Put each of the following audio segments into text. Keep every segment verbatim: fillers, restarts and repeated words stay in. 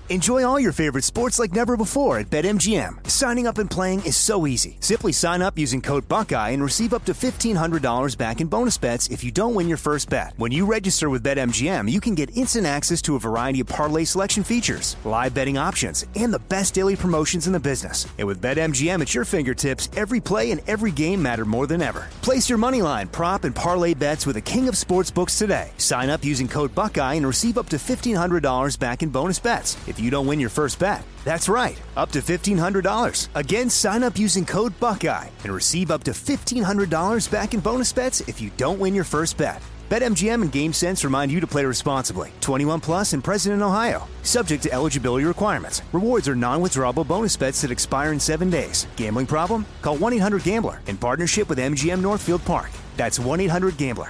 Enjoy all your favorite sports like never before at BetMGM. Signing up and playing is so easy. Simply sign up using code Buckeye and receive up to fifteen hundred dollars back in bonus bets if you don't win your first bet. When you register with BetMGM, you can get instant access to a variety of parlay selection features, live betting options, and the best daily promotions in the business. And with BetMGM at your fingertips, every play and every game matter more than ever. Place your moneyline, prop, and parlay bets with the king of sportsbooks today. Sign up using code Buckeye and receive up to fifteen hundred dollars back in bonus bets if you don't win your first bet. That's right, up to fifteen hundred dollars. Again, sign up using code Buckeye and receive up to fifteen hundred dollars back in bonus bets if you don't win your first bet. BetMGM and GameSense remind you to play responsibly. twenty-one plus and present in Ohio. Subject to eligibility requirements. Rewards are non-withdrawable bonus bets that expire in seven days. Gambling problem? Call one eight hundred gambler in partnership with M G M Northfield Park. That's one eight hundred gambler.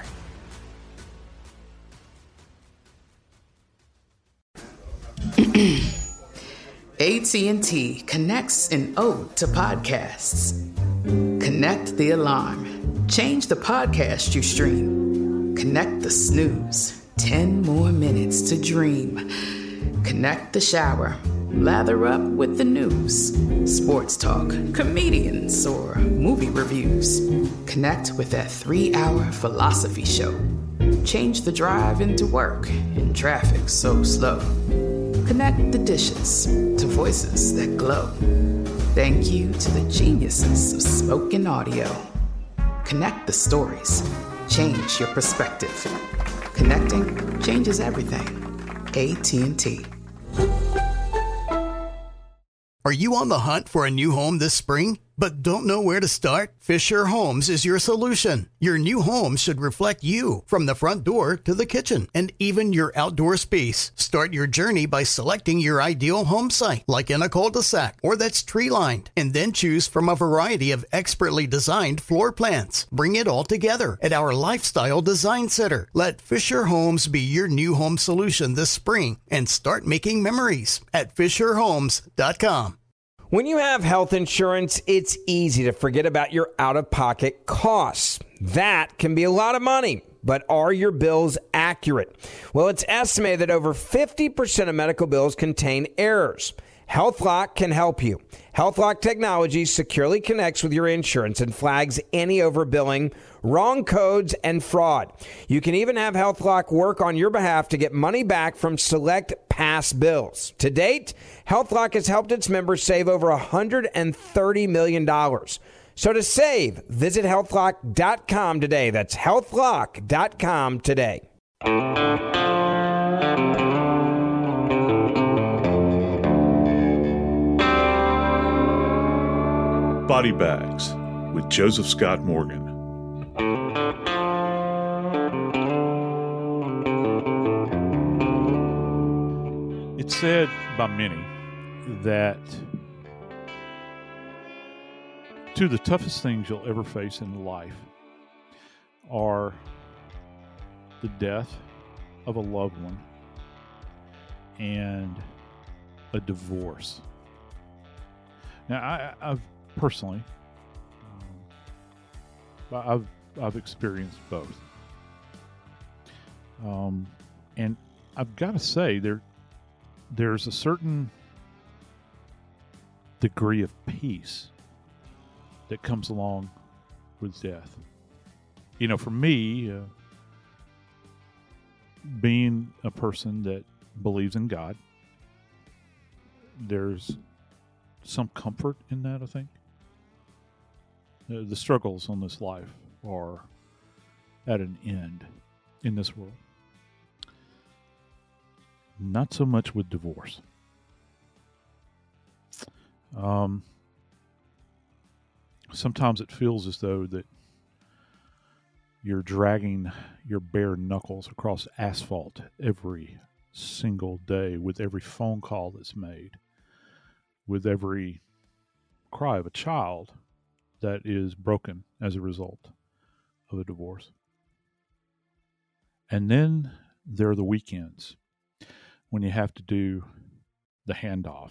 A T and T connects an ode to podcasts. Connect the alarm. Change the podcast you stream. Connect the snooze. Ten more minutes to dream. Connect the shower. Lather up with the news. Sports talk, comedians, or movie reviews. Connect with that three-hour philosophy show. Change the drive into work in traffic so slow. Connect the dishes to voices that glow. Thank you to the geniuses of spoken audio. Connect the stories. Change your perspective. Connecting changes everything. A T and T. Are you on the hunt for a new home this spring, but don't know where to start? Fisher Homes is your solution. Your new home should reflect you from the front door to the kitchen and even your outdoor space. Start your journey by selecting your ideal home site, like in a cul-de-sac or that's tree-lined, and then choose from a variety of expertly designed floor plans. Bring it all together at our Lifestyle Design Center. Let Fisher Homes be your new home solution this spring and start making memories at fisher homes dot com. When you have health insurance, it's easy to forget about your out-of-pocket costs. That can be a lot of money, but are your bills accurate? Well, it's estimated that over fifty percent of medical bills contain errors. HealthLock can help you. HealthLock technology securely connects with your insurance and flags any overbilling, wrong codes, and fraud. You can even have HealthLock work on your behalf to get money back from select past bills. To date, HealthLock has helped its members save over one hundred thirty million dollars. So to save, visit health lock dot com today. That's health lock dot com today. Body Bags with Joseph Scott Morgan. It's said by many that two of the toughest things you'll ever face in life are the death of a loved one and a divorce. Now, I, I've personally, um, I've I've experienced both, um, and I've got to say there there's a certain degree of peace that comes along with death. You know, for me, uh, being a person that believes in God, there's some comfort in that, I think. Uh, the struggles on this life are at an end in this world. Not so much with divorce. Um, sometimes it feels as though that you're dragging your bare knuckles across asphalt every single day with every phone call that's made, with every cry of a child that is broken as a result of a divorce. And then there are the weekends when you have to do the handoff.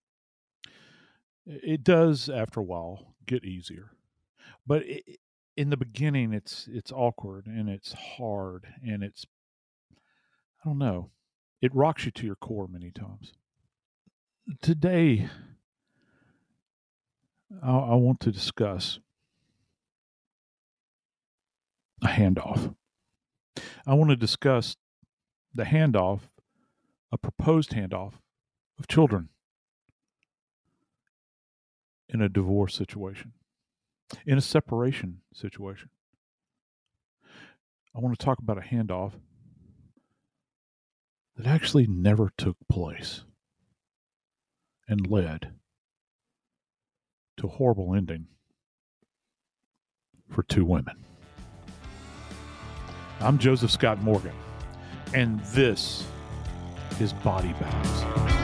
It does, after a while, get easier. But it, in the beginning, it's it's awkward and it's hard and it's, I don't know, it rocks you to your core many times. today, I, I want to discuss a handoff. I want to discuss the handoff, a proposed handoff of children in a divorce situation, in a separation situation. I want to talk about a handoff that actually never took place and led to a horrible ending for two women. I'm Joseph Scott Morgan, and this is Body Bags.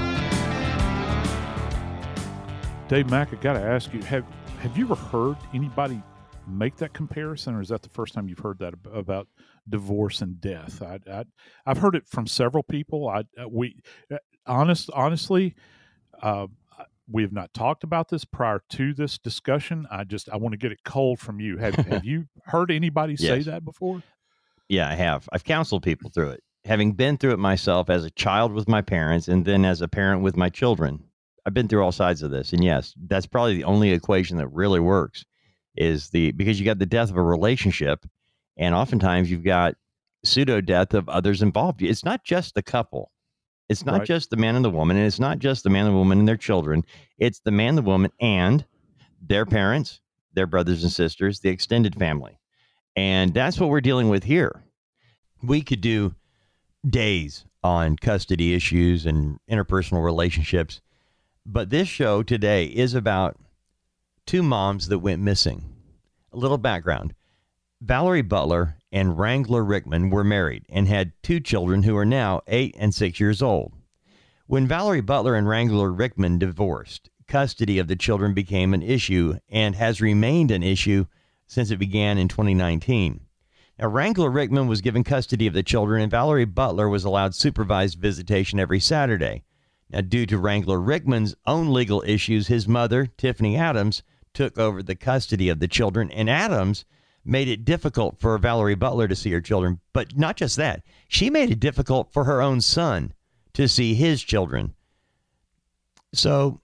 Dave Mack, I got to ask you, have have you ever heard anybody make that comparison, or is that the first time you've heard that about divorce and death? I, I, I've heard it from several people. I we honest honestly, uh, we have not talked about this prior to this discussion. I just I want to get it cold from you. Have Have you heard anybody say Yes. that before? Yeah, I have. I've counseled people through it. Having been through it myself as a child with my parents and then as a parent with my children, I've been through all sides of this. And yes, that's probably the only equation that really works is the, because you got the death of a relationship and oftentimes you've got pseudo death of others involved. It's not just the couple. It's not Right. just the man and the woman, and it's not just the man and the woman and their children. It's the man, the woman, and their parents, their brothers and sisters, the extended family. And that's what we're dealing with here. We could do days on custody issues and interpersonal relationships, but this show today is about two moms that went missing. A little background. Valerie Butler and Wrangler Rickman were married and had two children who are now eight and six years old. When Valerie Butler and Wrangler Rickman divorced, custody of the children became an issue and has remained an issue since it began in twenty nineteen. Now, Wrangler Rickman was given custody of the children, and Valerie Butler was allowed supervised visitation every Saturday. Now, due to Wrangler Rickman's own legal issues, his mother, Tiffany Adams, took over the custody of the children, and Adams made it difficult for Valerie Butler to see her children. But not just that, she made it difficult for her own son to see his children. So,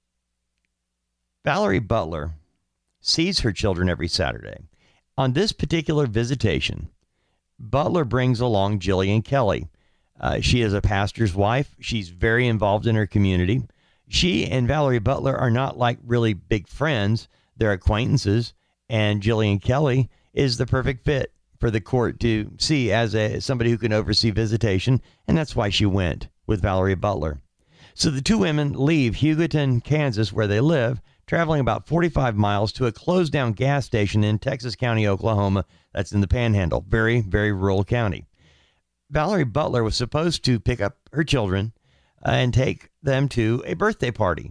Valerie Butler sees her children every Saturday. On this particular visitation, Butler brings along Jillian Kelly. Uh, she is a pastor's wife. She's very involved in her community. She and Valerie Butler are not like really big friends. They're acquaintances, and Jillian Kelly is the perfect fit for the court to see as a somebody who can oversee visitation, and that's why she went with Valerie Butler. So the two women leave Hugoton, Kansas, where they live, traveling about forty-five miles to a closed down gas station in Texas County, Oklahoma. That's in the Panhandle. Very, very rural county. Valerie Butler was supposed to pick up her children uh, and take them to a birthday party.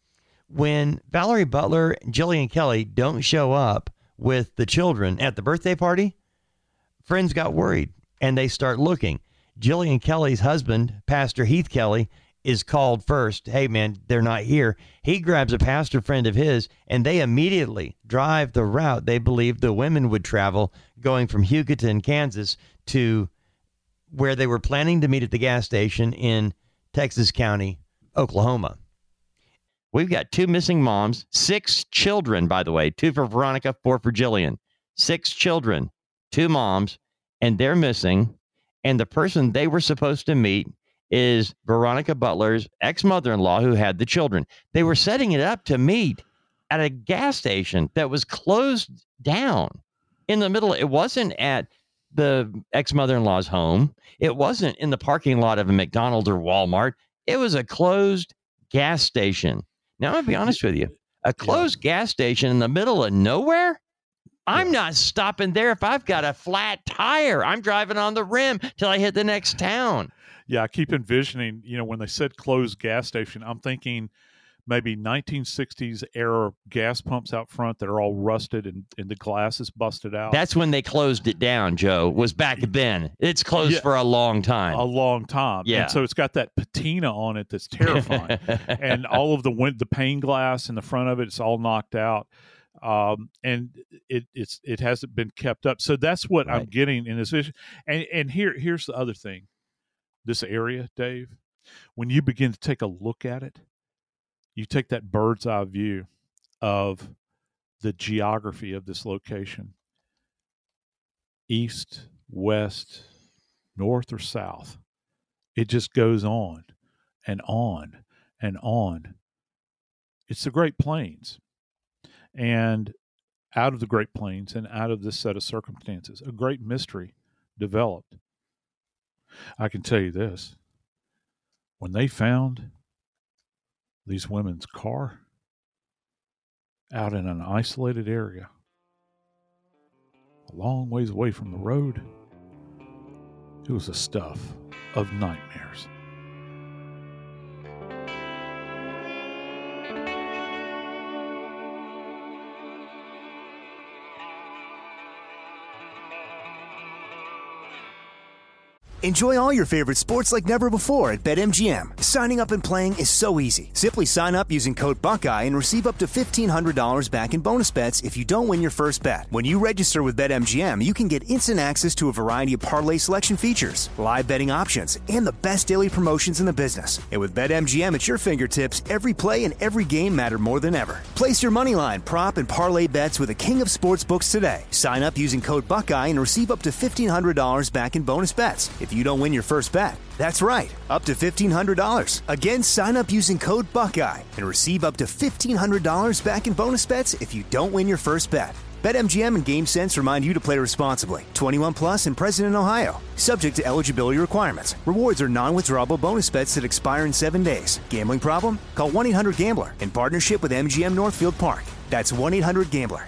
When Valerie Butler and Jillian Kelly don't show up with the children at the birthday party, friends got worried and they start looking. Jillian Kelly's husband, Pastor Heath Kelly, is called first. Hey, man, they're not here. He grabs a pastor friend of his, and they immediately drive the route they believed the women would travel, going from Hugoton, Kansas, to where they were planning to meet at the gas station in Texas County, Oklahoma. We've got two missing moms, six children, by the way, two for Veronica, four for Jillian. Six children, two moms, and they're missing. And the person they were supposed to meet is Veronica Butler's ex-mother-in-law who had the children. They were setting it up to meet at a gas station that was closed down in the middle. It wasn't at the ex-mother-in-law's home. It wasn't in the parking lot of a McDonald's or Walmart. It was a closed gas station. Now, I'm going to be honest with you. A closed yeah. gas station in the middle of nowhere? I'm yeah. not stopping there if I've got a flat tire. I'm driving on the rim till I hit the next town. Yeah, I keep envisioning, you know, when they said closed gas station, I'm thinking maybe nineteen sixties era gas pumps out front that are all rusted and, and the glass is busted out. That's when they closed it down, Joe, was back then. It's closed yeah, for a long time. A long time. Yeah. And so it's got that patina on it that's terrifying. And all of the wind, the pane glass in the front of it, it's all knocked out. Um, and it it's it hasn't been kept up. So that's what right. I'm getting in this vision. And and here here's the other thing. This area, Dave, when you begin to take a look at it, you take that bird's eye view of the geography of this location, east, west, north, or south. It just goes on and on and on. It's the Great Plains. And out of the Great Plains and out of this set of circumstances, a great mystery developed. I can tell you this. When they found these women's car out in an isolated area, a long ways away from the road, it was the stuff of nightmares. Enjoy all your favorite sports like never before at BetMGM. Signing up and playing is so easy. Simply sign up using code Buckeye and receive up to fifteen hundred dollars back in bonus bets if you don't win your first bet. When you register with BetMGM, you can get instant access to a variety of parlay selection features, live betting options, and the best daily promotions in the business. And with BetMGM at your fingertips, every play and every game matter more than ever. Place your moneyline, prop, and parlay bets with the king of sportsbooks today. Sign up using code Buckeye and receive up to fifteen hundred dollars back in bonus bets if you don't win your first bet. That's right, up to fifteen hundred dollars. Again, sign up using code Buckeye and receive up to fifteen hundred dollars back in bonus bets if you don't win your first bet. BetMGM and GameSense remind you to play responsibly. twenty-one plus and present in Ohio. Subject to eligibility requirements. Rewards are non-withdrawable bonus bets that expire in seven days. Gambling problem? Call one eight hundred gambler in partnership with M G M Northfield Park. That's one eight hundred gambler.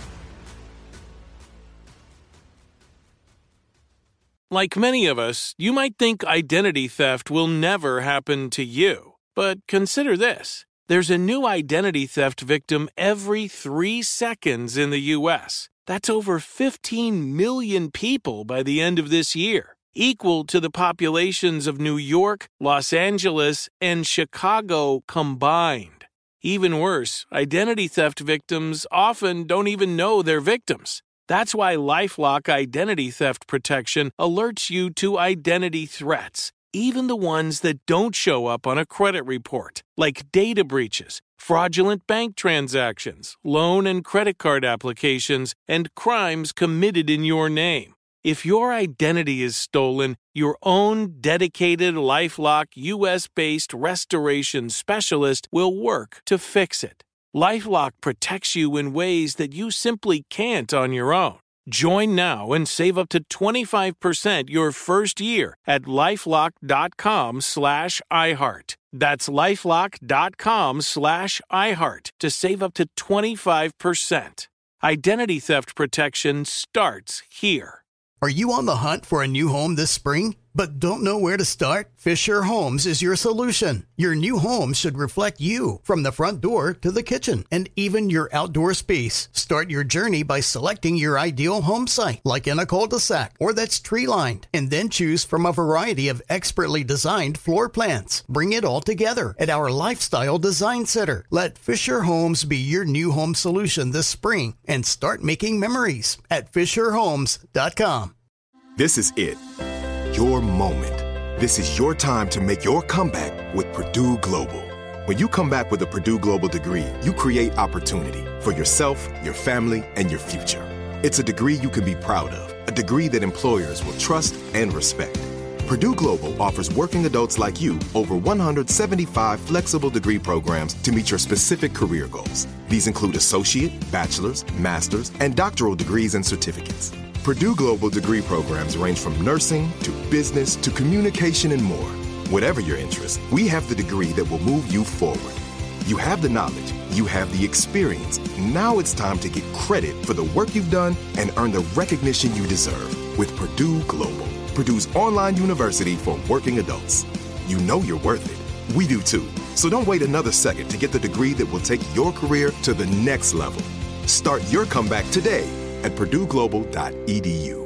Like many of us, you might think identity theft will never happen to you. But consider this. There's a new identity theft victim every three seconds in the U S. That's over fifteen million people by the end of this year, equal to the populations of New York, Los Angeles, and Chicago combined. Even worse, identity theft victims often don't even know they're victims. That's why LifeLock Identity Theft Protection alerts you to identity threats, even the ones that don't show up on a credit report, like data breaches, fraudulent bank transactions, loan and credit card applications, and crimes committed in your name. If your identity is stolen, your own dedicated LifeLock U S-based restoration specialist will work to fix it. LifeLock protects you in ways that you simply can't on your own. Join now and save up to twenty-five percent your first year at LifeLock.com slash iHeart. That's LifeLock.com slash iHeart to save up to twenty-five percent. Identity theft protection starts here. Are you on the hunt for a new home this spring, but don't know where to start? Fisher Homes is your solution. Your new home should reflect you, from the front door to the kitchen, and even your outdoor space. Start your journey by selecting your ideal home site, like in a cul-de-sac or that's tree-lined, and then choose from a variety of expertly designed floor plans. Bring it all together at our Lifestyle Design Center. Let Fisher Homes be your new home solution this spring and start making memories at Fisher Homes dot com. This is it. Your moment. This is your time to make your comeback with Purdue Global. When you come back with a Purdue Global degree, you create opportunity for yourself, your family, and your future. It's a degree you can be proud of, a degree that employers will trust and respect. Purdue Global offers working adults like you over one hundred seventy-five flexible degree programs to meet your specific career goals. These include associate, bachelor's, master's, and doctoral degrees and certificates. Purdue Global degree programs range from nursing to business to communication and more. Whatever your interest, we have the degree that will move you forward. You have the knowledge, you have the experience. Now it's time to get credit for the work you've done and earn the recognition you deserve with Purdue Global, Purdue's online university for working adults. You know you're worth it. We do too. So don't wait another second to get the degree that will take your career to the next level. Start your comeback today at purdue global dot e d u.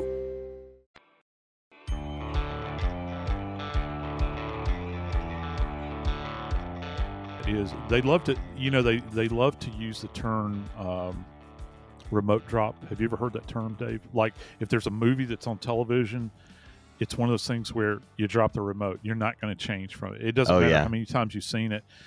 It is. They love to, you know, they, they love to use the term um, remote drop. Have you ever heard that term, Dave? Like, if there's a movie that's on television, it's one of those things where you drop the remote. You're not going to change from it. It doesn't oh, matter yeah. how many times you've seen it.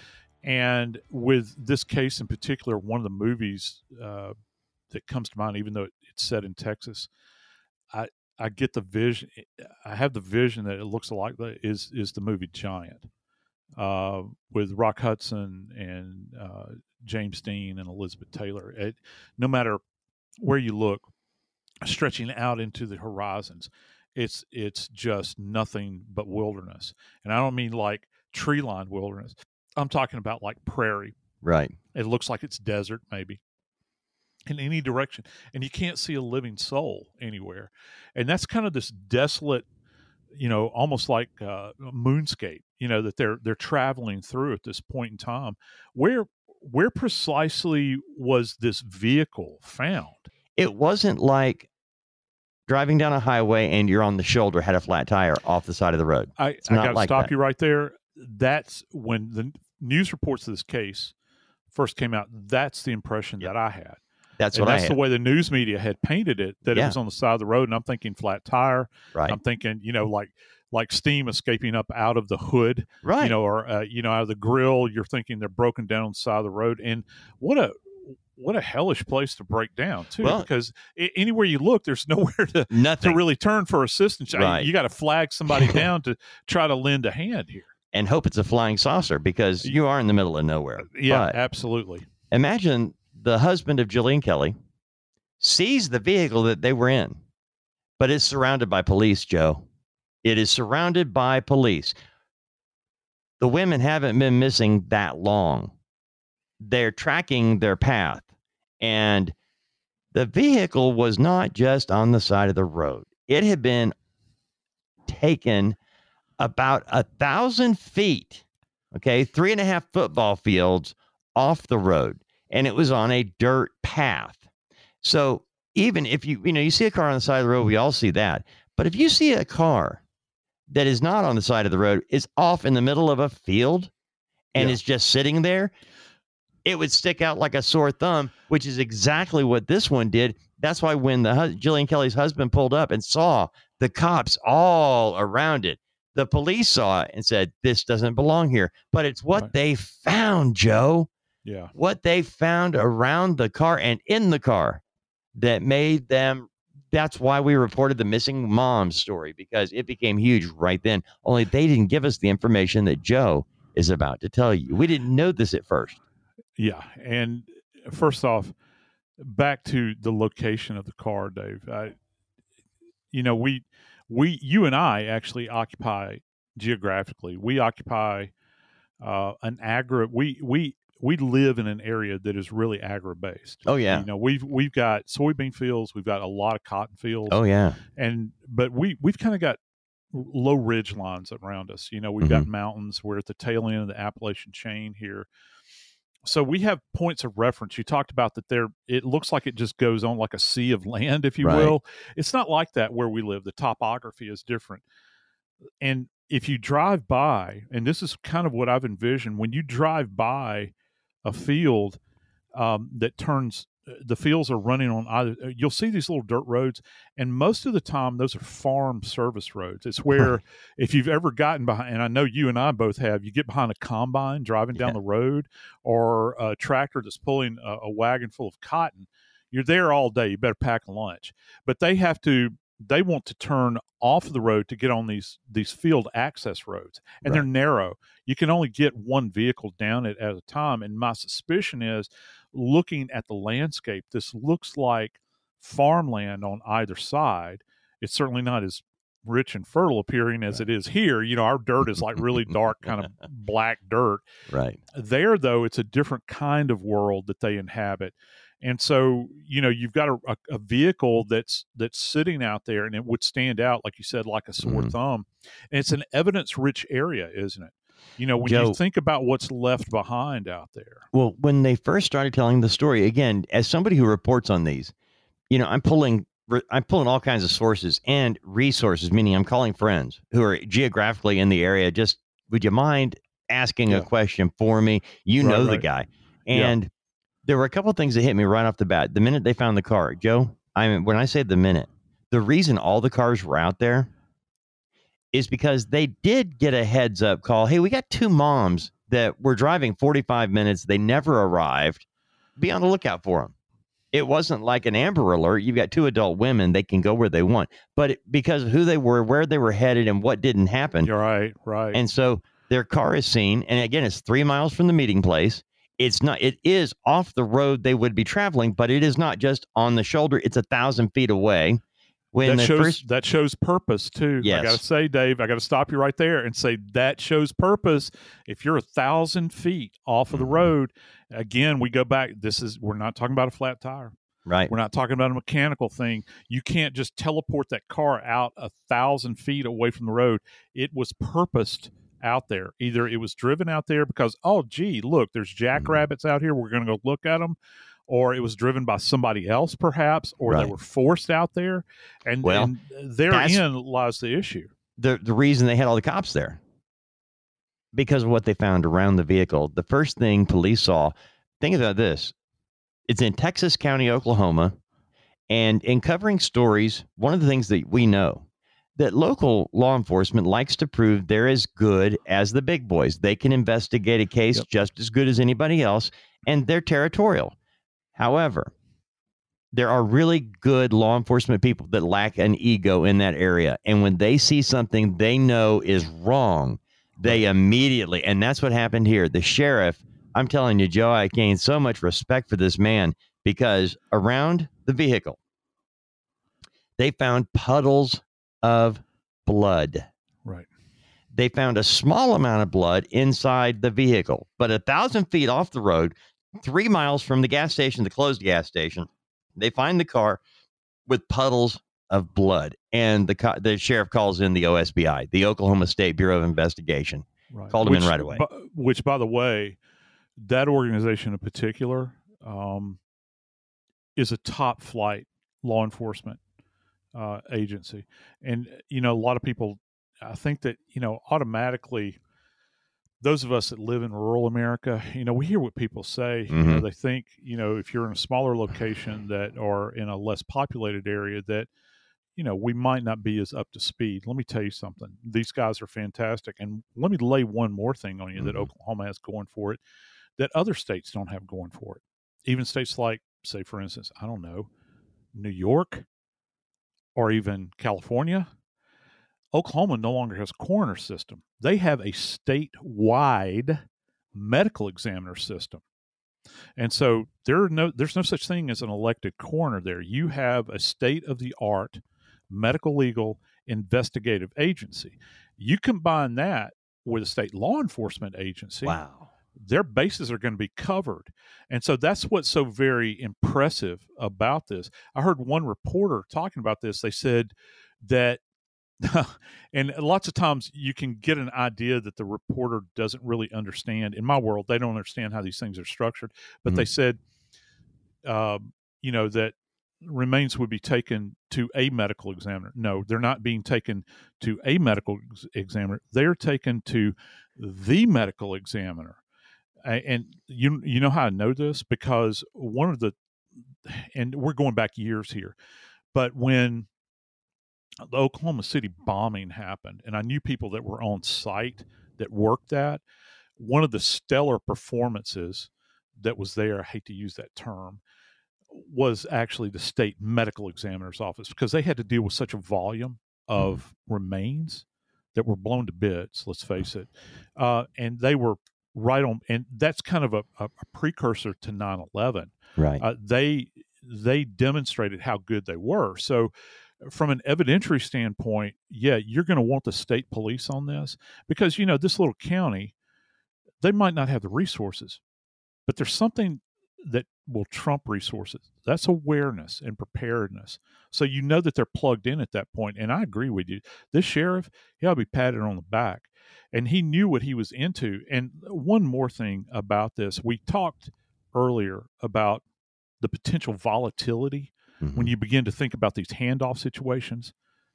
And with this case in particular, one of the movies uh, that comes to mind, even though it's set in Texas, I I get the vision. I have the vision that it looks like that is is the movie Giant, uh, with Rock Hudson and uh, James Dean and Elizabeth Taylor. It, no matter where you look, stretching out into the horizons, it's it's just nothing but wilderness. And I don't mean like tree-lined wilderness. I'm talking about like prairie. Right. It looks like it's desert, maybe, in any direction. And you can't see a living soul anywhere. And that's kind of this desolate, you know, almost like uh, moonscape, you know, that they're they're traveling through at this point in time. Where where precisely was this vehicle found? It wasn't like driving down a highway and you're on the shoulder, had a flat tire off the side of the road. I, It's I not got to like stop that. you right there. That's when the news reports of this case first came out. That's the impression Yep. that I had. That's And what that's I the had. way the news media had painted it, that Yeah. it was on the side of the road. And I'm thinking flat tire. Right. I'm thinking, you know, like like steam escaping up out of the hood, Right. you know, or, uh, you know, out of the grill. You're thinking they're broken down on the side of the road. And what a what a hellish place to break down, too, Well- because I- anywhere you look, there's nowhere to, Nothing. to really turn for assistance. I- Right. You got to flag somebody down to try to lend a hand here. And hope it's a flying saucer because you are in the middle of nowhere. Yeah, But absolutely. imagine the husband of Jillian Kelly sees the vehicle that they were in, but it's surrounded by police, Joe. It is surrounded by police. The women haven't been missing that long. They're tracking their path. And the vehicle was not just on the side of the road. It had been taken about a thousand feet, okay, three and a half football fields off the road, and it was on a dirt path. So even if you, you know, you see a car on the side of the road, we all see that. But if you see a car that is not on the side of the road, is off in the middle of a field and Yeah. is just sitting there, it would stick out like a sore thumb, which is exactly what this one did. That's why when the hus- Jillian Kelly's husband pulled up and saw the cops all around it, the police saw it and said, this doesn't belong here. But it's what Right. they found, Joe, Yeah. what they found around the car and in the car that made them. That's why we reported the missing mom story, because it became huge right then. Only they didn't give us the information that Joe is about to tell you. We didn't know this at first. Yeah. And first off, back to the location of the car, Dave. I, you know, we, we, you and I actually occupy geographically. We occupy uh, an agri. We we we live in an area that is really agri based. Oh, yeah. You know, we've we've got soybean fields. We've got a lot of cotton fields. Oh, yeah. And but we we've kind of got low ridge lines around us. You know, we've got mountains. We're at the tail end of the Appalachian chain here. So we have points of reference. You talked about that there, it looks like it just goes on like a sea of land, if you Right. will. It's not like that where we live. The topography is different. And if you drive by, and this is kind of what I've envisioned, when you drive by a field um, that turns, the fields are running on either, you'll see these little dirt roads, and most of the time those are farm service roads. It's where if you've ever gotten behind, and I know you and I both have, you get behind a combine driving down Yeah. the road, or a tractor that's pulling a, a wagon full of cotton. You're there all day. You better pack a lunch. But they have to, they want to turn off the road to get on these these field access roads, and they're Right. narrow. You can only get one vehicle down it at a time. And my suspicion is, looking at the landscape, this looks like farmland on either side. It's certainly not as rich and fertile appearing as it is here. You know, our dirt is like really dark, kind of black dirt. Right. There, though, it's a different kind of world that they inhabit. And so, you know, you've got a, a, a vehicle that's that's sitting out there, and it would stand out, like you said, like a sore Mhm. thumb. And it's an evidence-rich area, isn't it? You know, when Joe- you think about what's left behind out there. Well, when they first started telling the story, again, as somebody who reports on these, you know, I'm pulling I'm pulling all kinds of sources and resources, meaning I'm calling friends who are geographically in the area. Just, would you mind asking Yeah. a question for me? You Right, know the right. guy. Yeah. And there were a couple of things that hit me right off the bat. The minute they found the car, Joe, I mean, when I say the minute, the reason all the cars were out there is because they did get a heads up call. Hey, we got two moms that were driving forty-five minutes. They never arrived. Be on the lookout for them. It wasn't like an Amber Alert. You've got two adult women. They can go where they want. But it, because of who they were, where they were headed, and what didn't happen. You're right, right. And so their car is seen. And again, it's three miles from the meeting place. It's not, it is off the road they would be traveling, but it is not just on the shoulder. It's a thousand feet away. When that shows first, that shows purpose too. Yes. I got to say, Dave, I got to stop you right there and say that shows purpose. If you're a thousand feet off of the road, again, we go back. This is we're not talking about a flat tire, right? We're not talking about a mechanical thing. You can't just teleport that car out a thousand feet away from the road. It was purposed out there. Either it was driven out there because, oh, gee, look, there's jackrabbits out here. We're going to go look at them. Or it was driven by somebody else, perhaps, or right. they were forced out there. And, well, and therein lies the issue. The, the reason they had all the cops there. Because of what they found around the vehicle. The first thing police saw, think about this. It's in Texas County, Oklahoma. And in covering stories, one of the things that we know, that local law enforcement likes to prove they're as good as the big boys. They can investigate a case yep. just as good as anybody else, and they're territorial. However, there are really good law enforcement people that lack an ego in that area. And when they see something they know is wrong, they immediately, and that's what happened here. The sheriff, I'm telling you, Joe, I gained so much respect for this man because around the vehicle, they found puddles of blood. Right. They found a small amount of blood inside the vehicle, but a thousand feet off the road, three miles from the gas station, the closed gas station, they find the car with puddles of blood. And the co- the sheriff calls in the O S B I, the Oklahoma State Bureau of Investigation. Right. Called which, him in right away. By, which, by the way, that organization in particular um, is a top flight law enforcement uh, agency. And, you know, a lot of people, I think that, you know, automatically, those of us that live in rural America, you know, we hear what people say. Mm-hmm. You know, they think, you know, if you're in a smaller location that or in a less populated area that, you know, we might not be as up to speed. Let me tell you something. These guys are fantastic. And let me lay one more thing on you mm-hmm. that Oklahoma has going for it that other states don't have going for it. Even states like, say, for instance, I don't know, New York or even California. Oklahoma no longer has a coroner system. They have a statewide medical examiner system. And so there are no, there's no such thing as an elected coroner there. You have a state-of-the-art medical legal investigative agency. You combine that with a state law enforcement agency. Wow. Their bases are going to be covered. And so that's what's so very impressive about this. I heard one reporter talking about this. They said that and lots of times you can get an idea that the reporter doesn't really understand. In my world, they don't understand how these things are structured. But mm-hmm. they said, um, you know, that remains would be taken to a medical examiner. No, they're not being taken to a medical ex- examiner. They're taken to the medical examiner. And you you know how I know this? Because one of the, and we're going back years here, but when the Oklahoma City bombing happened, and I knew people that were on site that worked that. One of the stellar performances that was there, I hate to use that term, was actually the state medical examiner's office because they had to deal with such a volume of mm-hmm. remains that were blown to bits, let's face it. Uh, and they were right on, and that's kind of a, a, a precursor to nine eleven. Right. Uh, they they demonstrated how good they were. So from an evidentiary standpoint, yeah, you're going to want the state police on this because, you know, this little county, they might not have the resources, but there's something that will trump resources. That's awareness and preparedness. So you know that they're plugged in at that point. And I agree with you. This sheriff, he ought to be patted on the back. And he knew what he was into. And one more thing about this, we talked earlier about the potential volatility mm-hmm. when you begin to think about these handoff situations.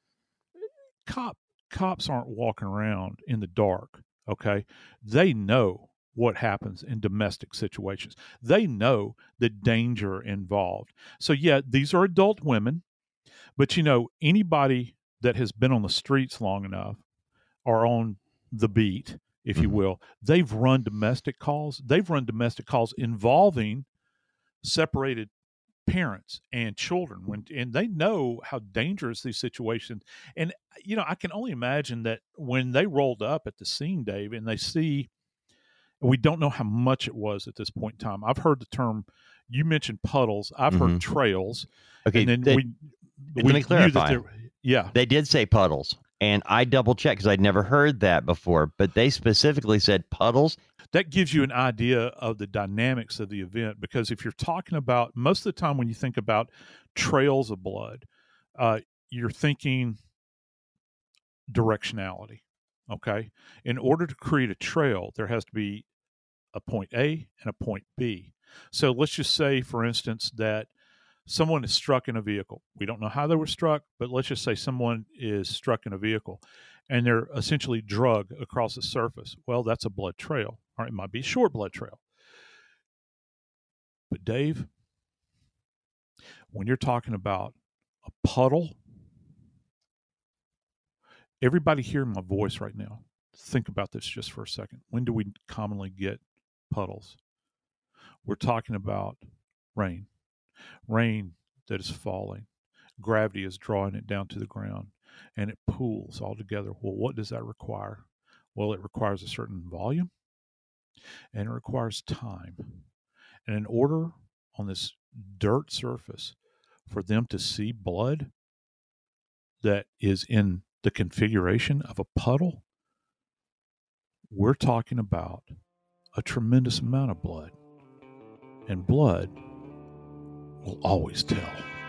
Cop cops aren't walking around in the dark, okay? They know what happens in domestic situations. They know the danger involved. So, yeah, these are adult women, but, you know, anybody that has been on the streets long enough or on the beat, if you will. They've run domestic calls. They've run domestic calls involving separated parents and children, when and they know how dangerous these situations. And you know, I can only imagine that when they rolled up at the scene, Dave, and they see, we don't know how much it was at this point in time. I've heard the term, you mentioned puddles. I've mm-hmm. heard trails. Okay, and then they, we, let we me clarify. Yeah, they did say puddles, and I double checked because I'd never heard that before. But they specifically said puddles. That gives you an idea of the dynamics of the event, because if you're talking about, most of the time when you think about trails of blood, uh, you're thinking directionality. Okay, in order to create a trail, there has to be a point A and a point B. So let's just say, for instance, that someone is struck in a vehicle. We don't know how they were struck, but let's just say someone is struck in a vehicle and they're essentially drugged across the surface. Well, that's a blood trail, or it might be a short blood trail. But Dave, when you're talking about a puddle, everybody hearing my voice right now, think about this just for a second. When do we commonly get puddles? We're talking about rain. Rain that is falling. Gravity is drawing it down to the ground, and it pools all together. Well, what does that require? Well, it requires a certain volume, and it requires time. And in order on this dirt surface for them to see blood that is in the configuration of a puddle, we're talking about a tremendous amount of blood. And blood will always tell.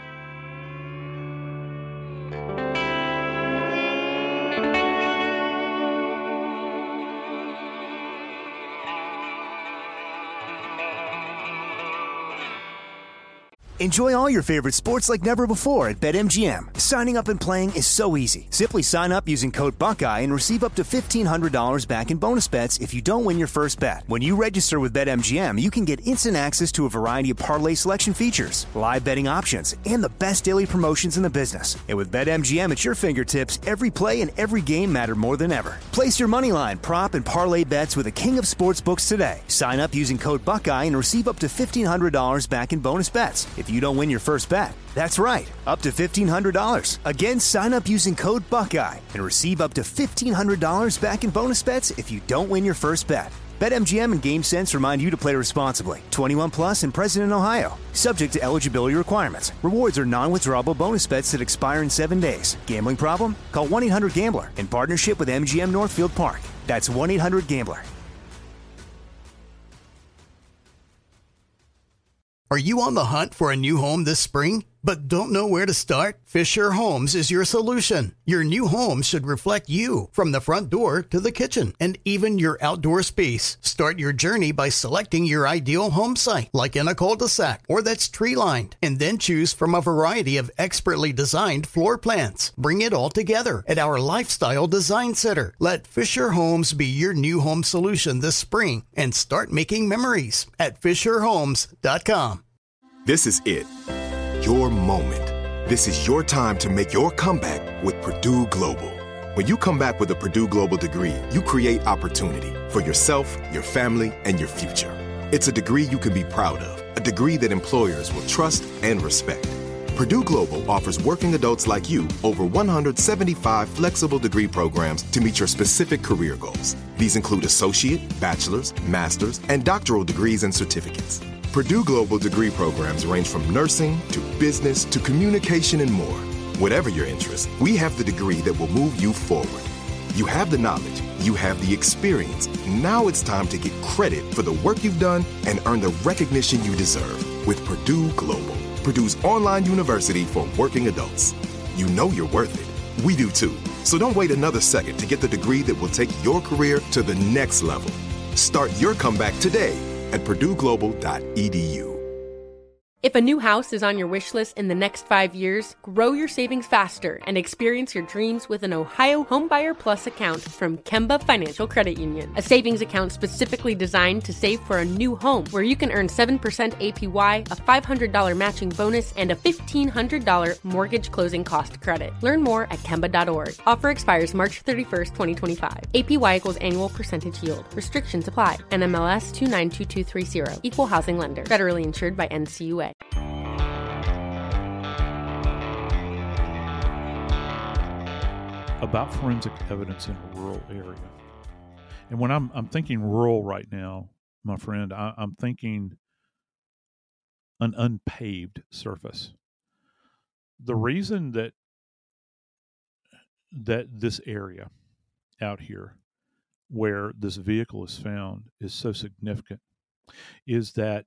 Enjoy all your favorite sports like never before at BetMGM. Signing up and playing is so easy. Simply sign up using code Buckeye and receive up to fifteen hundred dollars back in bonus bets if you don't win your first bet. When you register with BetMGM, you can get instant access to a variety of parlay selection features, live betting options, and the best daily promotions in the business. And with BetMGM at your fingertips, every play and every game matter more than ever. Place your moneyline, prop, and parlay bets with the king of sportsbooks today. Sign up using code Buckeye and receive up to fifteen hundred dollars back in bonus bets if you don't win your first bet. That's right, up to fifteen hundred dollars. Again, sign up using code Buckeye and receive up to fifteen hundred dollars back in bonus bets if you don't win your first bet. BetMGM and GameSense remind you to play responsibly. twenty-one plus and present in Ohio. Subject to eligibility requirements. Rewards are non-withdrawable bonus bets that expire in seven days. Gambling problem? Call one eight hundred gambler in partnership with M G M Northfield Park. That's one eight hundred gambler. Are you on the hunt for a new home this spring, but don't know where to start? Fisher Homes is your solution. Your new home should reflect you, from the front door to the kitchen and even your outdoor space. Start your journey by selecting your ideal home site, like in a cul-de-sac or that's tree-lined, and then choose from a variety of expertly designed floor plans. Bring it all together at our Lifestyle Design Center. Let Fisher Homes be your new home solution this spring and start making memories at fisher homes dot com. This is it. Your moment. This is your time to make your comeback with Purdue Global. When you come back with a Purdue Global degree, you create opportunity for yourself, your family, and your future. It's a degree you can be proud of, a degree that employers will trust and respect. Purdue Global offers working adults like you over one hundred seventy-five flexible degree programs to meet your specific career goals. These include associate, bachelor's, master's, and doctoral degrees and certificates. Purdue Global degree programs range from nursing to business to communication and more. Whatever your interest, we have the degree that will move you forward. You have the knowledge, you have the experience. Now it's time to get credit for the work you've done and earn the recognition you deserve with Purdue Global, Purdue's online university for working adults. You know you're worth it. We do too. So don't wait another second to get the degree that will take your career to the next level. Start your comeback today at purdue global dot e d u. If a new house is on your wish list in the next five years, grow your savings faster and experience your dreams with an Ohio Homebuyer Plus account from Kemba Financial Credit Union. A savings account specifically designed to save for a new home, where you can earn seven percent A P Y, a five hundred dollars matching bonus, and a fifteen hundred dollars mortgage closing cost credit. Learn more at Kemba dot org. Offer expires March thirty-first, twenty twenty-five. A P Y equals annual percentage yield. Restrictions apply. N M L S two nine two two three zero. Equal housing lender. Federally insured by N C U A. About forensic evidence in a rural area. And when I'm I'm thinking rural right now, my friend, I, I'm thinking an unpaved surface. The reason that that this area out here where this vehicle is found is so significant is that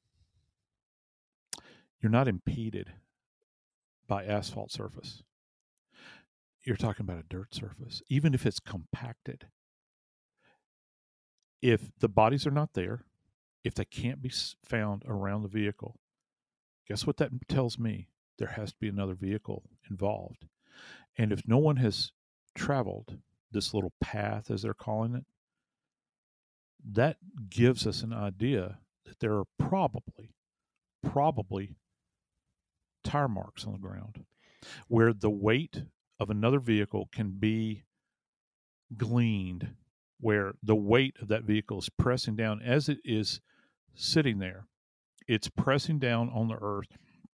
you're not impeded by asphalt surface. You're talking about a dirt surface, even if it's compacted. If the bodies are not there, if they can't be found around the vehicle, guess what that tells me? There has to be another vehicle involved. And if no one has traveled this little path, as they're calling it, that gives us an idea that there are probably, probably tire marks on the ground where the weight of another vehicle can be gleaned, where the weight of that vehicle is pressing down as it is sitting there. It's pressing down on the earth.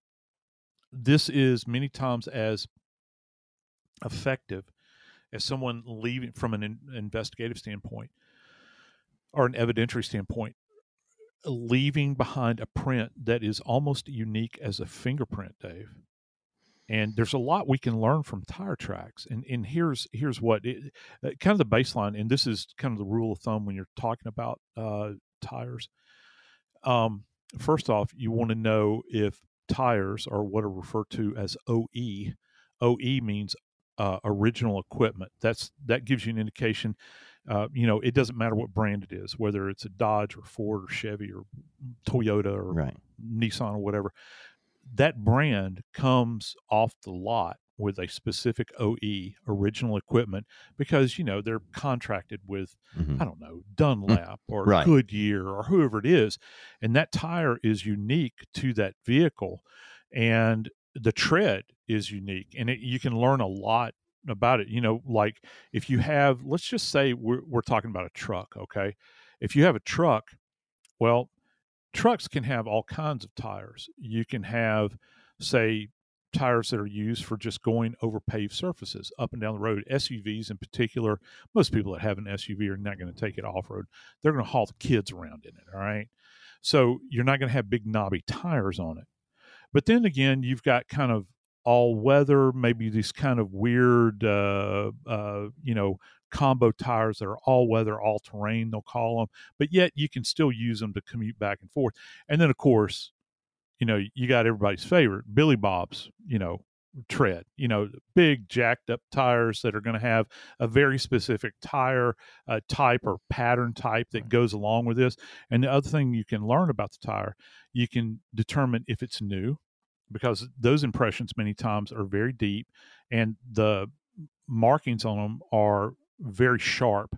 This is many times as effective as someone leaving from an in, investigative standpoint or an evidentiary standpoint, leaving behind a print that is almost unique as a fingerprint, Dave. And there's a lot we can learn from tire tracks. And and here's here's what, it, uh, kind of the baseline, and this is kind of the rule of thumb when you're talking about uh, tires. Um, first off, you want to know if tires are what are referred to as O E. O E means uh, original equipment. That's that gives you an indication. Uh, you know, it doesn't matter what brand it is, whether it's a Dodge or Ford or Chevy or Toyota or right. Nissan or whatever. That brand comes off the lot with a specific O E, original equipment, because, you know, they're contracted with, mm-hmm. I don't know, Dunlap or right. Goodyear or whoever it is. And that tire is unique to that vehicle. And the tread is unique. And it, you can learn a lot about it. You know, like if you have, let's just say we're, we're talking about a truck, okay? If you have a truck, well, trucks can have all kinds of tires. You can have, say, tires that are used for just going over paved surfaces up and down the road. S U Vs in particular, most people that have an S U V are not going to take it off-road. They're going to haul the kids around in it, all right? So you're not going to have big knobby tires on it. But then again, you've got kind of all-weather, maybe these kind of weird, uh, uh, you know, combo tires that are all-weather, all-terrain, they'll call them, but yet you can still use them to commute back and forth. And then, of course, you know, you got everybody's favorite, Billy Bob's, you know, tread, you know, big jacked-up tires that are going to have a very specific tire uh, type or pattern type that goes along with this. And the other thing you can learn about the tire, you can determine if it's new, because those impressions many times are very deep, and the markings on them are very sharp,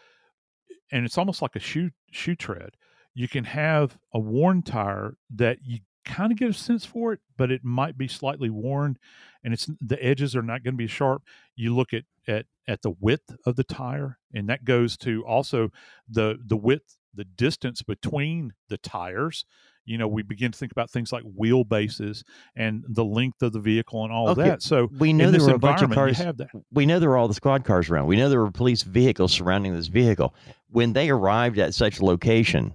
and it's almost like a shoe shoe tread. You can have a worn tire that you kind of get a sense for it, but it might be slightly worn, and it's the edges are not going to be sharp. You look at at at the width of the tire, and that goes to also the the width, the distance between the tires. You know, we begin to think about things like wheelbases and the length of the vehicle and all okay. of that. So we know there were a bunch of cars. Have that. We know there were all the squad cars around. We know there were police vehicles surrounding this vehicle. When they arrived at such a location,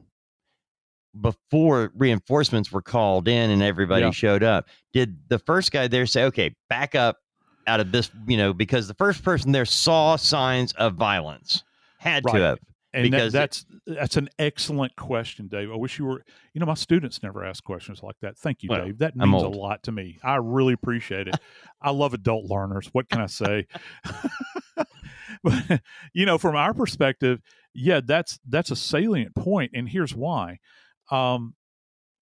before reinforcements were called in and everybody yeah. showed up, did the first guy there say, okay, back up out of this, you know, because the first person there saw signs of violence, had right. to have. And because that, that's that's an excellent question, Dave. I wish you were, you know, my students never ask questions like that. Thank you, well, Dave. That means a lot to me. I really appreciate it. I love adult learners. What can I say? But, you know, from our perspective, yeah, that's that's a salient point, and here's why. Um,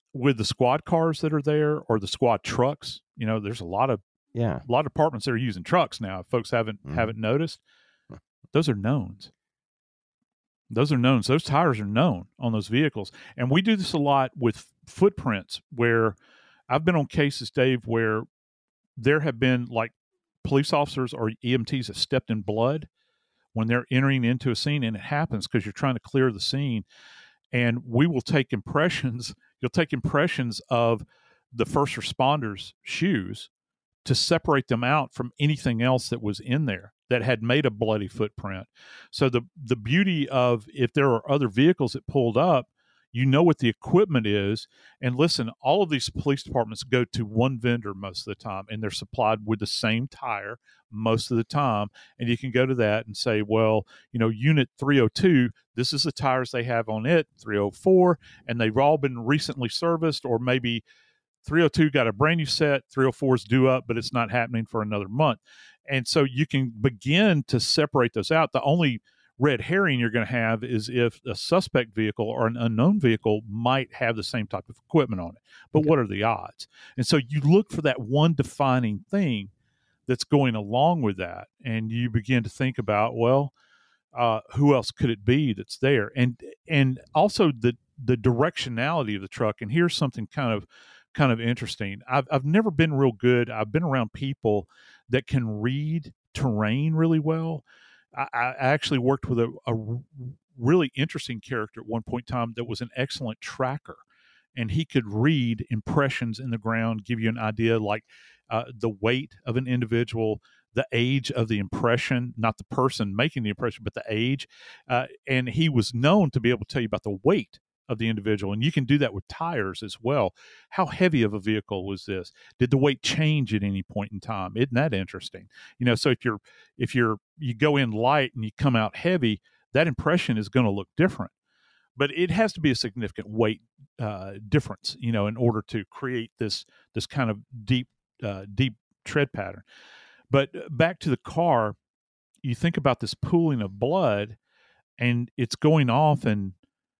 with the squad cars that are there or the squad trucks, you know, there's a lot of yeah, a lot of departments that are using trucks now. If folks haven't Mhm. haven't noticed, those are knowns. Those are knowns. Those tires are known on those vehicles. And we do this a lot with footprints where I've been on cases, Dave, where there have been like police officers or E M Ts have stepped in blood when they're entering into a scene, and it happens because you're trying to clear the scene. And we will take impressions. You'll take impressions of the first responders' shoes to separate them out from anything else that was in there that had made a bloody footprint. So the the beauty of if there are other vehicles that pulled up, you know what the equipment is. And listen, all of these police departments go to one vendor most of the time, and they're supplied with the same tire most of the time. And you can go to that and say, well, you know, unit three oh two, this is the tires they have on it, three oh four, and they've all been recently serviced, or maybe three oh two got a brand new set, three oh four is due up, but it's not happening for another month. And so you can begin to separate those out. The only red herring you're going to have is if a suspect vehicle or an unknown vehicle might have the same type of equipment on it. But Okay. what are the odds? And so you look for that one defining thing that's going along with that, and you begin to think about, well, uh, who else could it be that's there? And and also the the directionality of the truck. And here's something kind of kind of interesting. I've I've never been real good. I've been around people that can read terrain really well. I, I actually worked with a, a really interesting character at one point in time that was an excellent tracker, and he could read impressions in the ground, give you an idea like uh, the weight of an individual, the age of the impression, not the person making the impression, but the age. Uh, and he was known to be able to tell you about the weight of the individual. And you can do that with tires as well. How heavy of a vehicle was this? Did the weight change at any point in time? Isn't that interesting? You know, so if you're, if you're, you go in light and you come out heavy, that impression is going to look different. But it has to be a significant weight uh, difference, you know, in order to create this, this kind of deep, uh, deep tread pattern. But back to the car, you think about this pooling of blood, and it's going off, and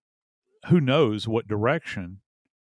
who knows what direction.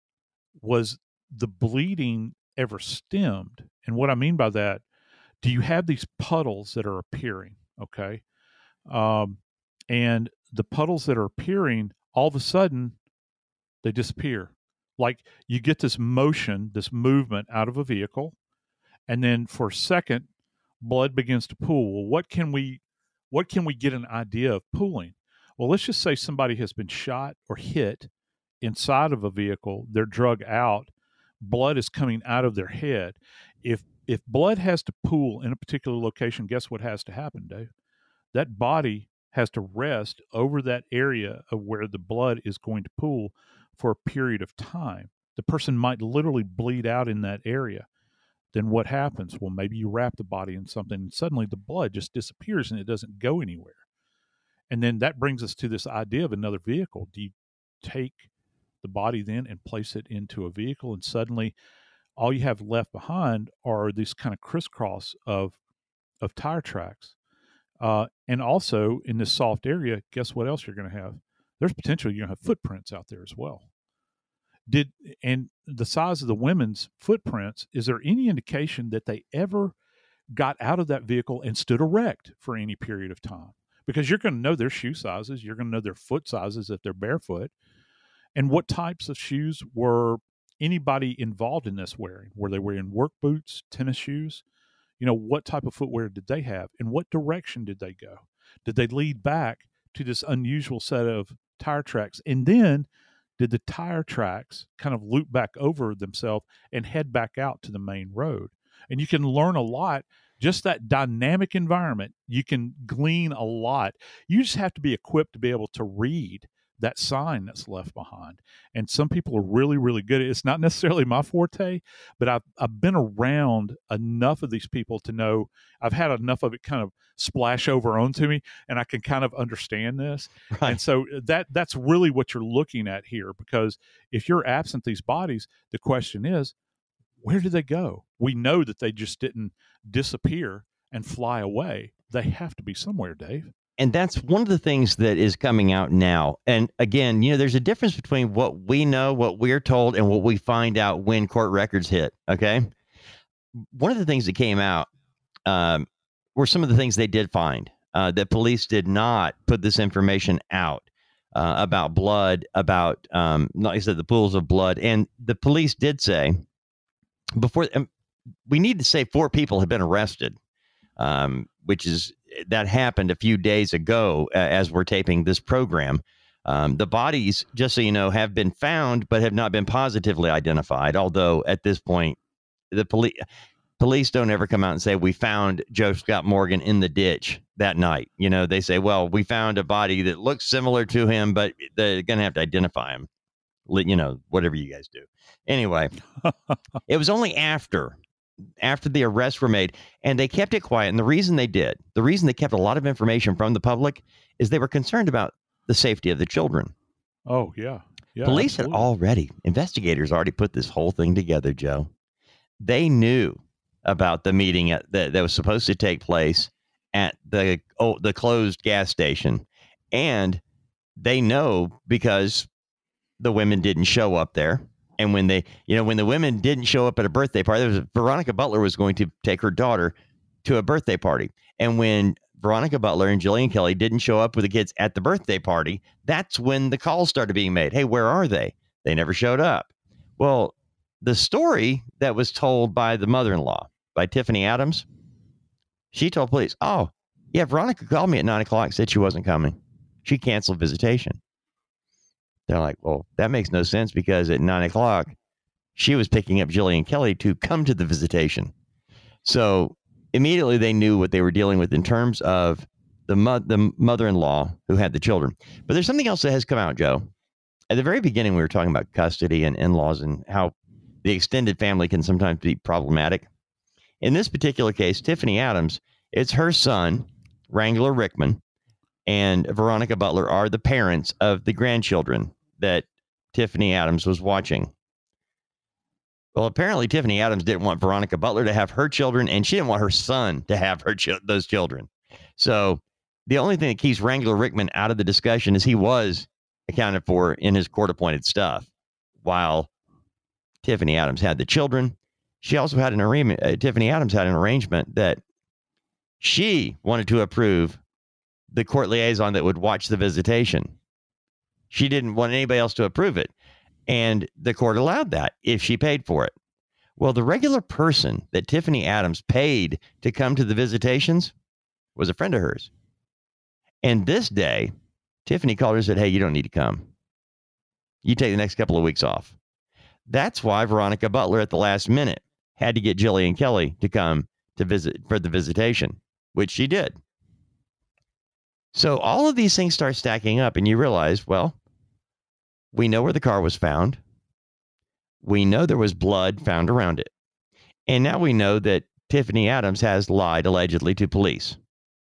Was the bleeding ever stemmed? And what I mean by that, do you have these puddles that are appearing? Okay. Um, and the puddles that are appearing, all of a sudden, they disappear. Like you get this motion, this movement out of a vehicle, and then for a second, blood begins to pool. Well, what can we, what can we get an idea of pooling? Well, let's just say somebody has been shot or hit inside of a vehicle. They're drug out. Blood is coming out of their head. If if blood has to pool in a particular location, guess what has to happen, Dave? That body has to rest over that area of where the blood is going to pool for a period of time. The person might literally bleed out in that area. Then what happens? Well, maybe you wrap the body in something, and suddenly the blood just disappears and it doesn't go anywhere. And then that brings us to this idea of another vehicle. Do you take the body then and place it into a vehicle, and suddenly all you have left behind are these kind of crisscross of of tire tracks? Uh, and also in this soft area, guess what else you're going to have? There's potentially you're going to have footprints out there as well. Did and the size of the women's footprints, is there any indication that they ever got out of that vehicle and stood erect for any period of time? Because you're going to know their shoe sizes, you're going to know their foot sizes if they're barefoot, and what types of shoes were anybody involved in this wearing? Were they wearing work boots, tennis shoes? You know, what type of footwear did they have? In what direction did they go? Did they lead back to this unusual set of tire tracks? And then did the tire tracks kind of loop back over themselves and head back out to the main road? And you can learn a lot. Just that dynamic environment, you can glean a lot. You just have to be equipped to be able to read that sign that's left behind. And some people are really, really good at it. It's not necessarily my forte, but I've, I've been around enough of these people to know I've had enough of it kind of splash over onto me, and I can kind of understand this. Right. And so that that's really what you're looking at here, because if you're absent these bodies, the question is, where did they go? We know that they just didn't disappear and fly away. They have to be somewhere, Dave. and that's one of the things that is coming out now. And again, you know, there's a difference between what we know, what we're told, and what we find out when court records hit. Okay. One of the things that came out um, were some of the things they did find. Uh, that police did not put this information out uh, about blood, about, um, like I said, the pools of blood. And the police did say before, um, we need to say four people have been arrested, um, which is, that happened a few days ago uh, as we're taping this program. Um, the bodies, just so you know, have been found, but have not been positively identified. Although at this point, the police police don't ever come out and say, we found Joe Scott Morgan in the ditch that night. You know, they say, well, we found a body that looks similar to him, but they're going to have to identify him. You know, whatever you guys do. Anyway, it was only after after the arrests were made, and they kept it quiet. And the reason they did, the reason they kept a lot of information from the public is they were concerned about the safety of the children. Oh, yeah. yeah Police absolutely. had already, investigators already put this whole thing together, Joe. They knew about the meeting at, that, that was supposed to take place at the oh, the closed gas station. And they know because the women didn't show up there. And when they, you know, when the women didn't show up at a birthday party, there was a, Veronica Butler was going to take her daughter to a birthday party. And when Veronica Butler and Jillian Kelly didn't show up with the kids at the birthday party, that's when the calls started being made. Hey, where are they? They never showed up. Well, the story that was told by the mother-in-law, by Tiffany Adams, she told police, oh, yeah, Veronica called me at nine o'clock, said she wasn't coming. She canceled visitation. They're like, well, that makes no sense because at nine o'clock, she was picking up Jillian Kelly to come to the visitation. So immediately they knew what they were dealing with in terms of the, mo- the mother-in-law who had the children. But there's something else that has come out, Joe. At the very beginning, we were talking about custody and in-laws and how the extended family can sometimes be problematic. In this particular case, Tiffany Adams, it's her son, Wrangler Rickman, and Veronica Butler are the parents of the grandchildren that Tiffany Adams was watching. Well, apparently Tiffany Adams didn't want Veronica Butler to have her children, and she didn't want her son to have her ch- those children. So the only thing that keeps Wrangler Rickman out of the discussion is he was accounted for in his court-appointed stuff, while Tiffany Adams had the children. She also had an arrangement. Uh, Tiffany Adams had an arrangement that she wanted to approve the court liaison that would watch the visitation. She didn't want anybody else to approve it. And the court allowed that if she paid for it. Well, the regular person that Tiffany Adams paid to come to the visitations was a friend of hers. And this day, Tiffany called her and said, hey, you don't need to come. You take the next couple of weeks off. That's why Veronica Butler at the last minute had to get Jillian Kelly to come to visit for the visitation, which she did. So all of these things start stacking up and you realize, well, we know where the car was found. We know there was blood found around it. And now we know that Tiffany Adams has lied allegedly to police.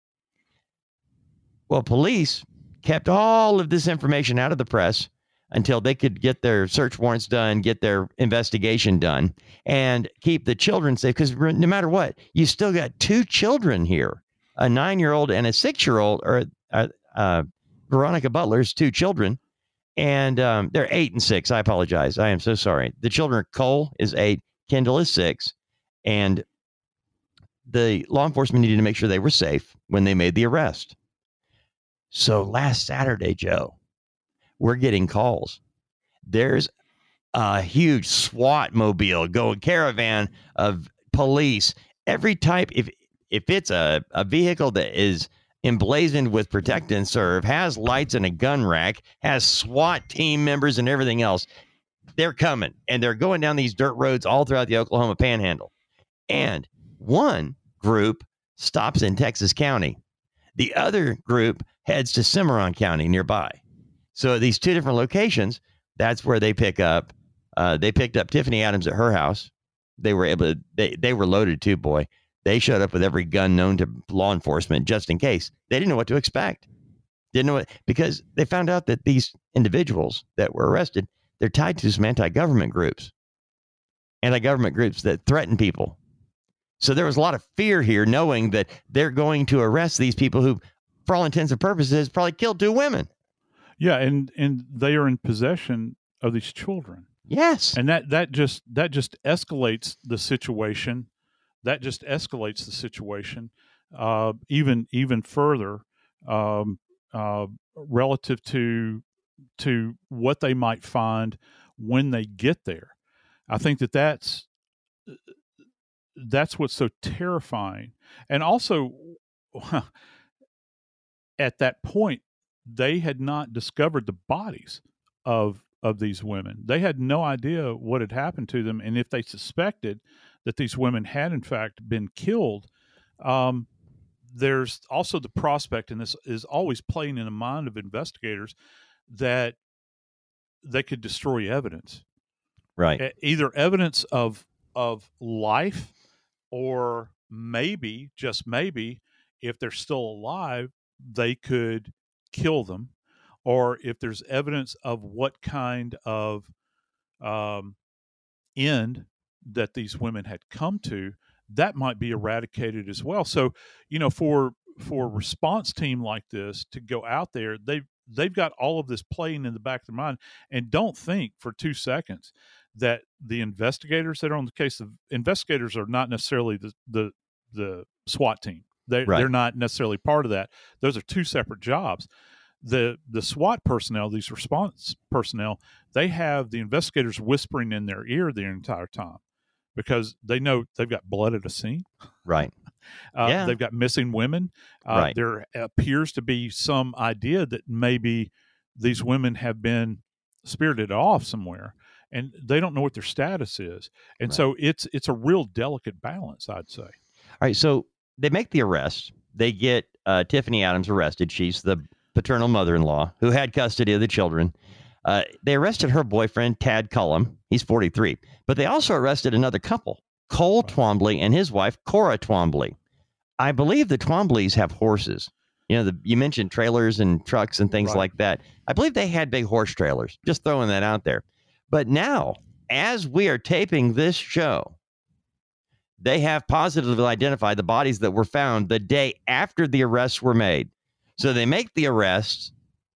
Well, police kept all of this information out of the press until they could get their search warrants done, get their investigation done, and keep the children safe. Because no matter what, you still got two children here, a nine-year-old and a six-year-old, or uh, uh, Veronica Butler's two children. And um, they're eight and six. I apologize. I am so sorry. The children, Cole is eight, Kendall is six. And the law enforcement needed to make sure they were safe when they made the arrest. So last Saturday, Joe, we're getting calls. There's a huge SWAT mobile, go caravan of police, every type. If if it's a, a vehicle that is emblazoned with protect and serve, has lights and a gun rack, has SWAT team members and everything else, they're coming. And they're going down these dirt roads all throughout the Oklahoma Panhandle. And one group stops in Texas County. The other group heads to Cimarron County nearby. So these two different locations, that's where they pick up. Uh, they picked up Tiffany Adams at her house. They were able to, they, they were loaded too, boy. They showed up with every gun known to law enforcement just in case. They didn't know what to expect. Didn't know what, because they found out that these individuals that were arrested, they're tied to some anti-government groups, anti-government groups that threaten people. So there was a lot of fear here, knowing that they're going to arrest these people who, for all intents and purposes, probably killed two women. Yeah, and and they are in possession of these children. Yes, and that that just that just escalates the situation. That just escalates the situation uh, even even further um, uh, relative to to what they might find when they get there. I think that that's that's what's so terrifying, and also at that point, they had not discovered the bodies of of these women. They had no idea what had happened to them, and if they suspected that these women had in fact been killed, um, there's also the prospect, and this is always playing in the mind of investigators, that they could destroy evidence. Right. Either evidence of of life, or maybe, just maybe, if they're still alive, they could kill them, or if there's evidence of what kind of um, end that these women had come to, that might be eradicated as well. So, you know, for for a response team like this to go out there, they've they've got all of this playing in the back of their mind, and don't think for two seconds that the investigators that are on the case, the investigators are not necessarily the the, the SWAT team. They, right. They're not necessarily part of that. Those are two separate jobs. The the SWAT personnel, these response personnel, they have the investigators whispering in their ear the entire time, because they know they've got blood at a scene. Right. Uh, yeah. They've got missing women. Uh, right. There appears to be some idea that maybe these women have been spirited off somewhere, and they don't know what their status is. And right. so it's it's a real delicate balance, I'd say. All right. So they make the arrest. They get uh, Tiffany Adams arrested. She's the paternal mother-in-law who had custody of the children. Uh, they arrested her boyfriend, Tad Cullum. He's forty-three. But they also arrested another couple, Cole Twombly and his wife, Cora Twombly. I believe the Twombleys have horses. You know, the, you mentioned trailers and trucks and things right. like that. I believe they had big horse trailers. Just throwing that out there. But now, as we are taping this show, they have positively identified the bodies that were found the day after the arrests were made. So they make the arrests,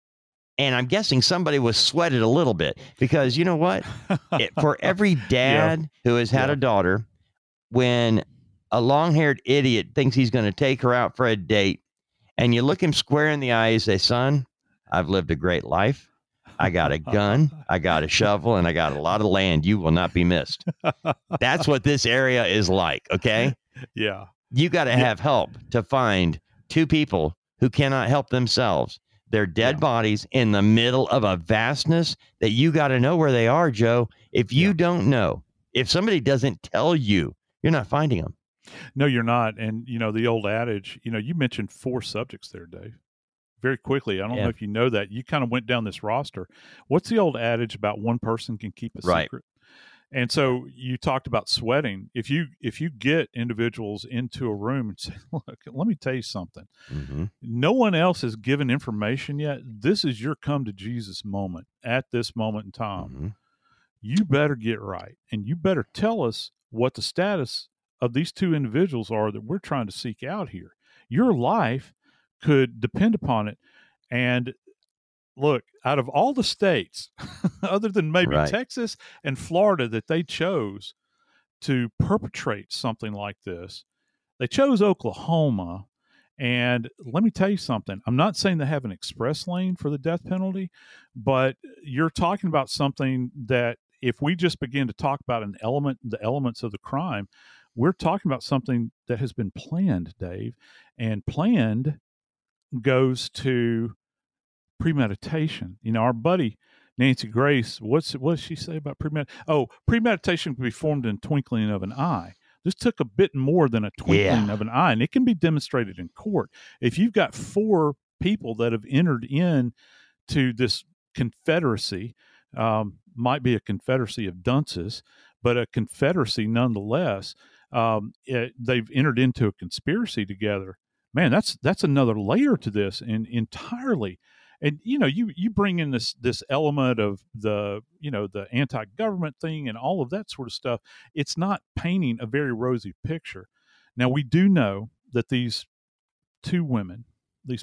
and I'm guessing somebody was sweated a little bit, because you know what? It, for every dad yeah. who has had yeah. a daughter, when a long-haired idiot thinks he's going to take her out for a date, and you look him square in the eye and say, son, I've lived a great life. I got a gun, I got a shovel, and I got a lot of land. You will not be missed. That's what this area is like, okay? Yeah. You got to yeah. have help to find two people who cannot help themselves. They're dead yeah. bodies in the middle of a vastness that you got to know where they are, Joe. If you yeah. don't know, if somebody doesn't tell you, you're not finding them. No, you're not. And, you know, the old adage, you know, you mentioned four subjects there, Dave. Very quickly. I don't yeah. know if you know that. You kind of went down this roster. What's the old adage about one person can keep a right. secret? And so you talked about sweating. If you if you get individuals into a room and say, look, let me tell you something. Mm-hmm. No one else has given information yet. This is your come to Jesus moment at this moment in time. Mm-hmm. You better get right. And you better tell us what the status of these two individuals are that we're trying to seek out here. Your life could depend upon it. And look, out of all the states, other than maybe right. Texas and Florida, that they chose to perpetrate something like this, they chose Oklahoma. And let me tell you something. I'm not saying they have an express lane for the death penalty, but you're talking about something that if we just begin to talk about an element, the elements of the crime, we're talking about something that has been planned, Dave, and planned goes to premeditation. You know, our buddy Nancy Grace, what's what does she say about premeditation? Oh, premeditation can be formed in twinkling of an eye. This took a bit more than a twinkling yeah. of an eye, and it can be demonstrated in court. If you've got four people that have entered in to this confederacy, um, might be a confederacy of dunces, but a confederacy nonetheless, um, it, they've entered into a conspiracy together. Man, that's that's another layer to this, and entirely. And you know, you you bring in this this element of the you know the anti-government thing and all of that sort of stuff. It's not painting a very rosy picture. Now we do know that these two women, these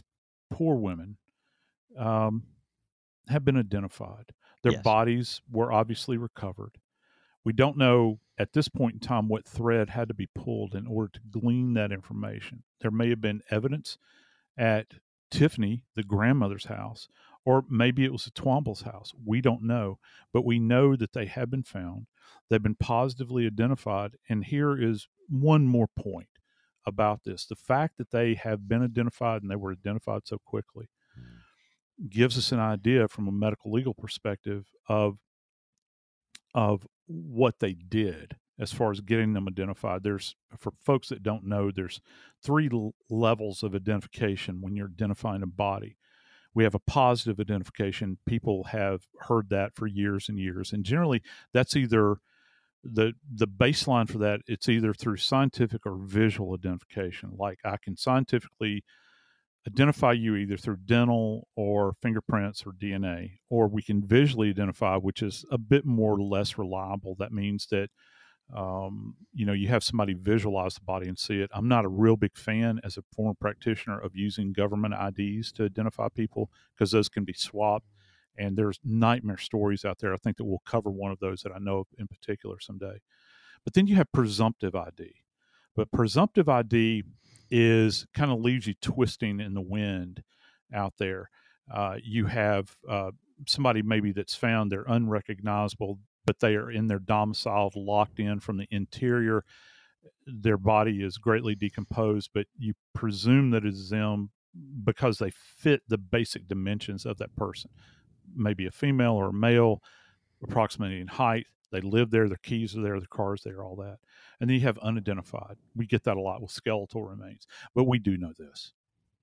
poor women um, have been identified. Their Yes. bodies were obviously recovered. We don't know at this point in time what thread had to be pulled in order to glean that information. There may have been evidence at Tiffany, the grandmother's house, or maybe it was at Twombly's house. We don't know, but we know that they have been found. They've been positively identified. And here is one more point about this. The fact that they have been identified and they were identified so quickly gives us an idea from a medical legal perspective of of what they did as far as getting them identified. There's, for folks that don't know, there's three l- levels of identification when you're identifying a body. We have a positive identification. People have heard that for years and years. And generally that's either the the baseline for that, it's either through scientific or visual identification. Like I can scientifically identify you either through dental or fingerprints or D N A, or we can visually identify, which is a bit more or less reliable. That means that, um, you know, you have somebody visualize the body and see it. I'm not a real big fan as a former practitioner of using government I Ds to identify people because those can be swapped. And there's nightmare stories out there. I think that we'll cover one of those that I know of in particular someday. But then you have presumptive I D. But presumptive I D is kind of leaves you twisting in the wind out there. Uh, you have uh, somebody maybe that's found they're unrecognizable, but they are in their domicile, locked in from the interior. Their body is greatly decomposed, but you presume that it's them because they fit the basic dimensions of that person. Maybe a female or a male, approximately in height. They live there, their keys are there, their cars there, all that. And then you have unidentified. We get that a lot with skeletal remains. But we do know this.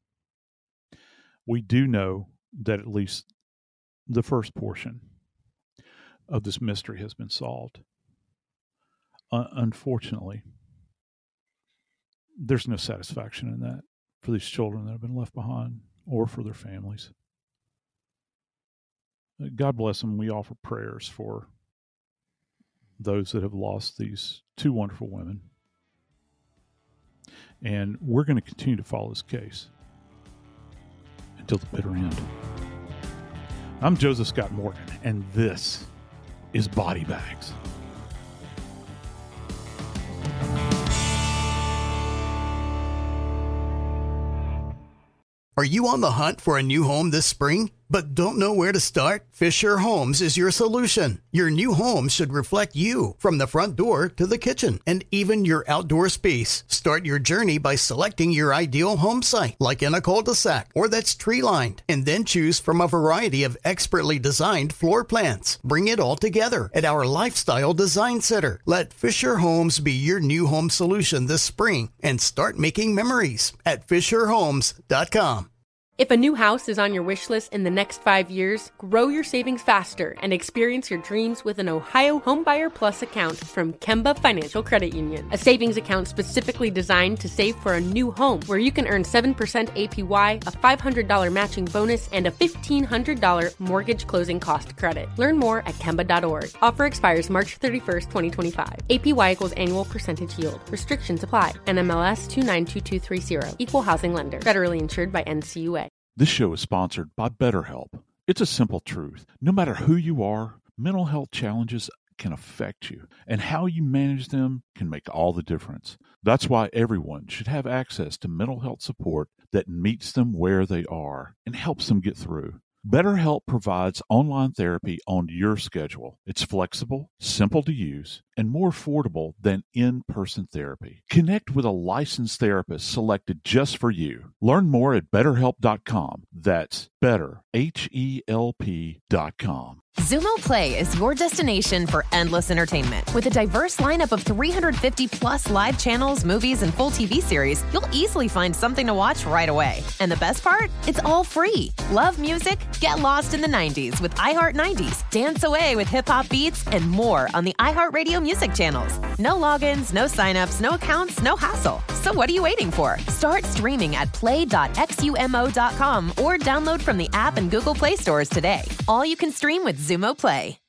We do know that at least the first portion of this mystery has been solved. Uh, unfortunately, there's no satisfaction in that for these children that have been left behind or for their families. God bless them. We offer prayers for those that have lost these two wonderful women. And we're going to continue to follow this case until the bitter end. I'm Joseph Scott Morgan, and this is Body Bags. Are you on the hunt for a new home this spring, but don't know where to start? Fisher Homes is your solution. Your new home should reflect you, from the front door to the kitchen and even your outdoor space. Start your journey by selecting your ideal home site, like in a cul-de-sac or that's tree-lined, and then choose from a variety of expertly designed floor plans. Bring it all together at our Lifestyle Design Center. Let Fisher Homes be your new home solution this spring and start making memories at fisher homes dot com. If a new house is on your wish list in the next five years, grow your savings faster and experience your dreams with an Ohio Homebuyer Plus account from Kemba Financial Credit Union. A savings account specifically designed to save for a new home, where you can earn seven percent A P Y, a five hundred dollars matching bonus, and a fifteen hundred dollars mortgage closing cost credit. Learn more at kemba dot org. Offer expires March thirty-first, twenty twenty-five. A P Y equals annual percentage yield. Restrictions apply. N M L S two nine two two three zero. Equal housing lender. Federally insured by N C U A. This show is sponsored by BetterHelp. It's a simple truth. No matter who you are, mental health challenges can affect you, and how you manage them can make all the difference. That's why everyone should have access to mental health support that meets them where they are and helps them get through. BetterHelp provides online therapy on your schedule. It's flexible, simple to use, and more affordable than in-person therapy. Connect with a licensed therapist selected just for you. Learn more at better help dot com. That's better, H E L P dot com. Xumo Play is your destination for endless entertainment. With a diverse lineup of three hundred fifty plus live channels, movies, and full T V series, you'll easily find something to watch right away. And the best part? It's all free. Love music? Get lost in the nineties with iHeart nineties. Dance away with hip-hop beats and more on the iHeartRadio music channels. No logins, no signups, no accounts, no hassle. So what are you waiting for? Start streaming at play dot x u m o dot com or download from the app and Google Play stores today. All you can stream with Xumo Play.